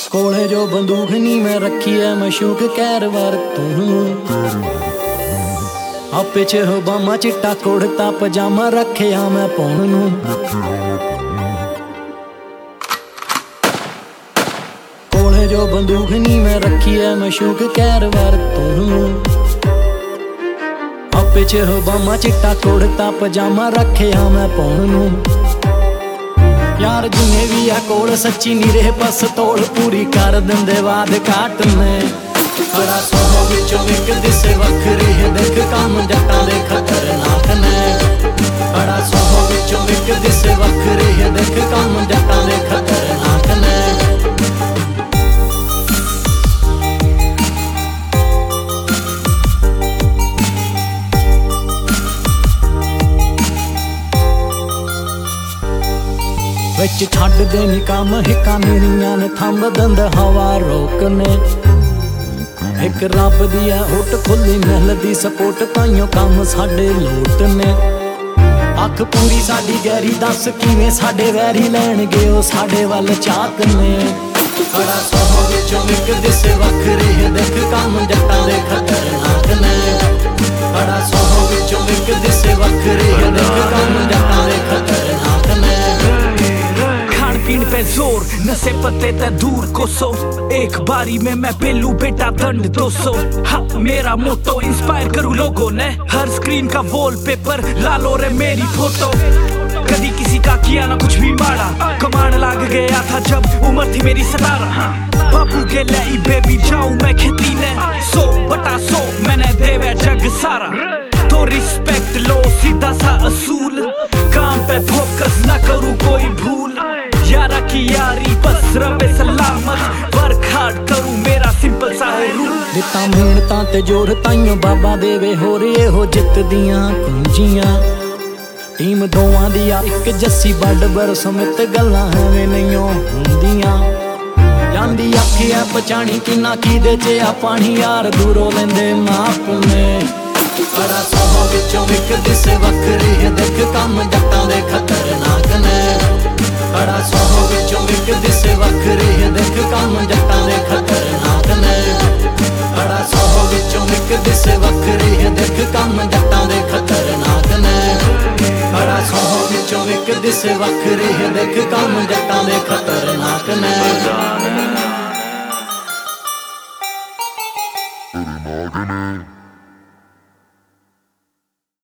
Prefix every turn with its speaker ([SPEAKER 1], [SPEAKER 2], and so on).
[SPEAKER 1] ਕੋਲੇ ਜੋ ਬੰਦੂਕ ਨੀ ਮੈਂ ਰੱਖੀ ਐ ਮਸ਼ੂਕ ਕਹਿਰ ਵਾਰ ਤੂੰ ਆਪੇ ਚ ਹੋਬਾਮਾ ਚਿੱਟਾ ਕੁੜਤਾ ਪਜਾਮਾ ਰੱਖਿਆ ਮੈਂ ਪਾਉਣ ਨੂੰ ਕੋਲੇ ਜੋ ਬੰਦੂਕ ਨੀ ਮੈਂ ਰੱਖੀ ਐ ਮਸ਼ੂਕ ਕਹਿਰ ਵਾਰ ਤੂੰ ਆਪੇ ਚ ਹੋਬਾਮਾ ਚਿੱਟਾ ਕੁੜਤਾ ਪਜਾਮਾ ਰੱਖਿਆ ਮੈਂ ਪਾਉਣ ਨੂੰ यार जिन्ने भी आ कोल सच्ची नी रहे बस तोड़ पूरी कर दिंदे वाद काट ने बड़ा सोहो विचों विक दिसे वखरी है देख काम जट्टां दे खतरनाक ने बड़ा सोहो विचों विक दिसे वखरी है देख काम जट्टां दे खतरनाक ने विच छड्ड दे नी काम हिक्कां मेरियां ने थंब दंद हवा रोकने एक रब दी है हुट खुली मिलदी सपोर्ट ताइयों काम साडे लोट ने अख पूरी साडी गहरी दस किवें साडे वैरी लैणगे ओ साडे वल चाक ने बड़ा सोहो विचों विक दिसे वखरी है देख काम जट्टां दे खतरनाक ने बड़ा सोहो विचों विक दिसे वखरी है देख काम जट्टां दे खतरनाक ने
[SPEAKER 2] पीण पे जोर नशे पत्ते ते दूर कोसो एक बारी में मैं पेलू बेटा दंड 200 हाँ मेरा मोटो इंस्पायर करूँ लोगों ने हर स्क्रीन का वॉलपेपर लालो रे मेरी फोटो कभी किसी का किया ना कुछ भी माड़ा कमांड लाग गया था जब उम्र थी मेरी 17 बाबू के लाई बेबी जाऊं मैं खेती ने 100/100 मैंने देवे जग सारा तो रिस्पेक्ट लो सीधा सा असूल काम पे फोकस ना करूँ कोई भूल यारा की यारी बस रवे सलामत वर्क हार्ड करूं मेरा सिंपल सा है रूल
[SPEAKER 1] दिता मेहनतां ते जोर ताइयों बाबा देवे हो रे हो जित दियां कुंजियां टीम दोवां दी आ इक जस्सी बड़ बर समित गल्लां एवें नहीं हुंदियां ਜਾਂਦੀ ਆਖਿਆ ਪਛਾਣੀ ਕਿੰਨਾ ਕੀਦੇ ਚ ਆ ਪਾਣੀ ਯਾਰ ਦੂਰੋਂ ਲੈਂਦੇ ਮਾਪ ਨੇ ਬੜਾ ਸੋਹੋ ਵਿੱਚੋਂ ਵਿਕ ਦਿਸੇ ਵੱਖਰੀ ਹੈ ਦੇਖ ਕੰਮ ਜੱਟਾਂ ਦੇ ਖਤਰਨਾਕ ਨੇ बड़ा सोहो विचों विक दिसे वखरी है देख काम जट्टां दे खतरनाक ने बड़ा सोहो विचों विक दिसे वखरी है देख काम जट्टां दे खतरनाक ने बड़ा सोहो विचों विक दिसे वखरी है देख काम जट्टां दे खतरनाक